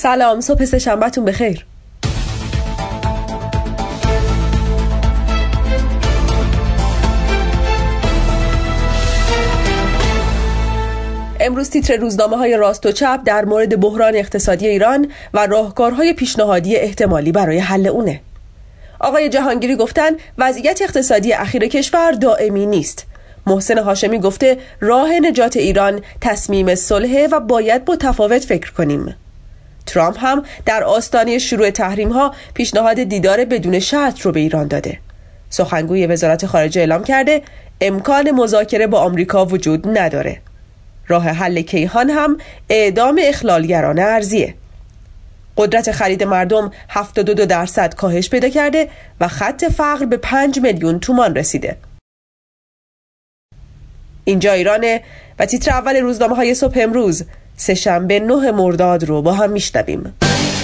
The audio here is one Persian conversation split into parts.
سلام، صبح سه‌شنبه‌تون بخیر. امروز تیتر روزنامه‌های راست و چپ در مورد بحران اقتصادی ایران و راهکارهای پیشنهادی احتمالی برای حل اونه. آقای جهانگیری گفتن وضعیت اقتصادی اخیر کشور دائمی نیست. محسن هاشمی گفته راه نجات ایران تصمیم صلح و باید متفاوت فکر کنیم. ترامپ هم در آستانه شروع تحریم‌ها پیشنهاد دیدار بدون شرط رو به ایران داده. سخنگوی وزارت خارجه اعلام کرده امکان مذاکره با آمریکا وجود نداره. راه حل کیهان هم اعدام اخلالگران ارزیه. قدرت خرید مردم 72% کاهش پیدا کرده و خط فقر به 5 میلیون تومان رسیده. اینجا ایرانه و تیتر اول روزنامه‌های صبح امروز سه‌شنبه 9 مرداد رو با هم میشنویم.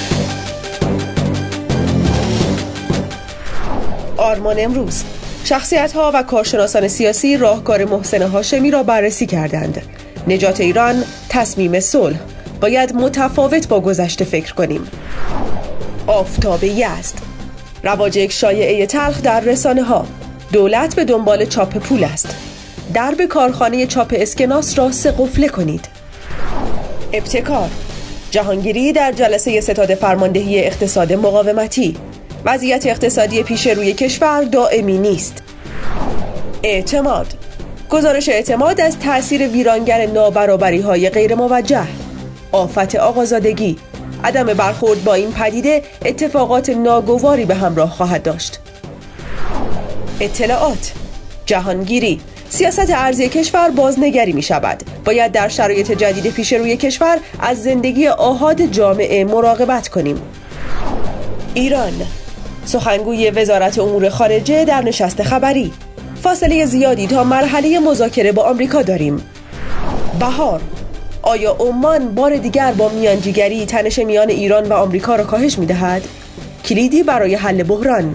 آرمان امروز: شخصیت‌ها و کارشناسان سیاسی راهکار محسن هاشمی را بررسی کردند. نجات ایران تصمیم صلح، باید متفاوت با گذشته فکر کنیم. آفتاب یزد: رواج یک شایعه تلخ در رسانه‌ها، دولت به دنبال چاپ پول است. درب کارخانه چاپ اسکناس را قفل کنید. ابتکار: جهانگیری در جلسه ستاد فرماندهی اقتصاد مقاومتی، وضعیت اقتصادی پیش روی کشور دائمی نیست. اعتماد: گزارش اعتماد از تأثیر ویرانگر نابرابری‌های غیر موجه. آفت آقازادگی: عدم برخورد با این پدیده اتفاقات ناگواری به همراه خواهد داشت. اطلاعات: جهانگیری: سیاست ارزی کشور بازنگری می شود. باید در شرایط جدید پیش روی کشور از زندگی آحاد جامعه مراقبت کنیم. ایران: سخنگوی وزارت امور خارجه در نشست خبری، فاصله زیادی تا مرحله مذاکره با آمریکا داریم. بهار: آیا عمان بار دیگر با میانجیگری تنش میان ایران و آمریکا را کاهش می دهد؟ کلیدی برای حل بحران.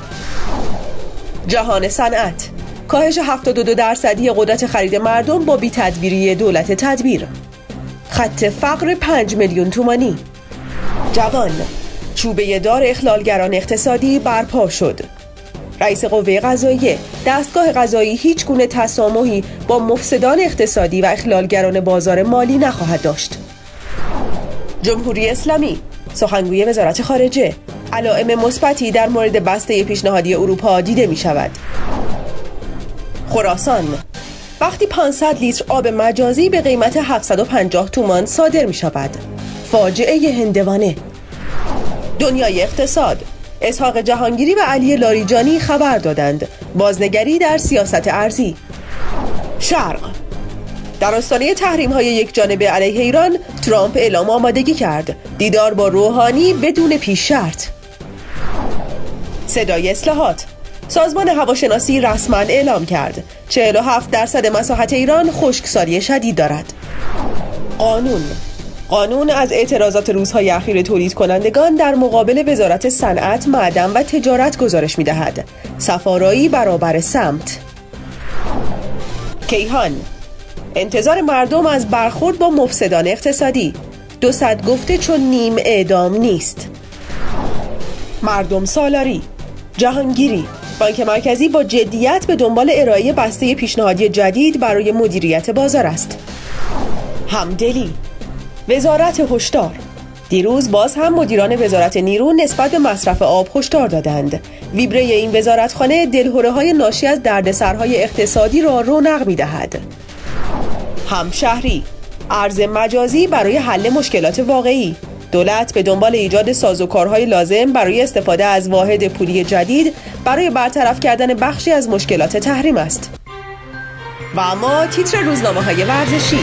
جهان صنعت: کاهش 72% قدرت خرید مردم با بی‌تدبیری دولت تدبیر. خط فقر 5 میلیون تومانی. جوان: چوبه دار اخلالگران اقتصادی برپا شد. رئیس قوه قضاییه: دستگاه قضایی هیچ گونه تسامحی با مفسدان اقتصادی و اخلالگران بازار مالی نخواهد داشت. جمهوری اسلامی: سخنگوی وزارت خارجه: علائم مثبتی در مورد بسته پیشنهادی اروپا دیده می شود. خراسان: وقتی 500 لیتر آب مجازی به قیمت 750 تومان صادر می شود. فاجعه هندوانه. دنیای اقتصاد: اسحاق جهانگیری و علی لاریجانی خبر دادند بازنگری در سیاست ارزی. شرق: در آستانه تحریم‌های یک جانبه علیه ایران، ترامپ اعلام آمادگی کرد دیدار با روحانی بدون پیش شرط. صدای اصلاحات: سازمان هواشناسی رسما اعلام کرد 47% مساحت ایران خشکسالی شدید دارد. قانون از اعتراضات روزهای اخیر تولید کنندگان در مقابل وزارت صنعت، معدن و تجارت گزارش می دهد. صفارایی برابر سمت. کیهان: انتظار مردم از برخورد با مفسدان اقتصادی. 200 گفته چون نیم اعدام نیست. مردم سالاری: جهانگیری: بانک مرکزی با جدیت به دنبال ارائه بسته پیشنهادی جدید برای مدیریت بازار است. همدلی: وزارت هشدار: دیروز باز هم مدیران وزارت نیرو نسبت به مصرف آب هشدار دادند. ویبره این وزارتخانه دلهره‌های ناشی از دردسرهای اقتصادی را رونق می‌دهد. همشهری: ارز مجازی برای حل مشکلات واقعی. دولت به دنبال ایجاد سازوکارهای لازم برای استفاده از واحد پولی جدید برای برطرف کردن بخشی از مشکلات تحریم است. و اما تیتر روزنامه‌های ورزشی.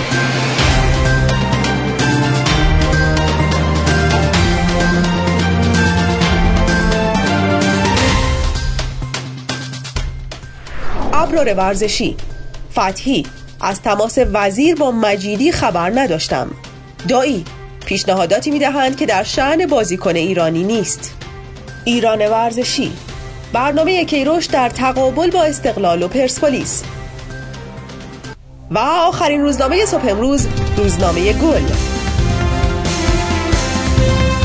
ابرار ورزشی: فتحی: از تماس وزیر با مجیدی خبر نداشتم. دایی: پیشنهاداتی می‌دهند که در شأن بازیکن ایرانی نیست. ایران ورزشی: برنامه کیروش در تقابل با استقلال و پرسپولیس. و آخرین روزنامه صبح امروز، روزنامه گل.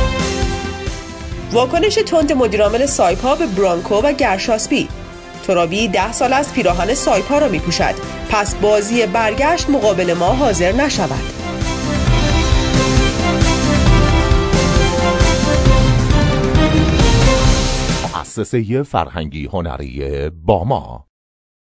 واکنش تند مدیرعامل سایپا به برانکو و گرشاسبی. ترابی 10 سال از پیراهن سایپا را می‌پوشد، پس بازی برگشت مقابل ما حاضر نشود. مؤسسه فرهنگی هنری باما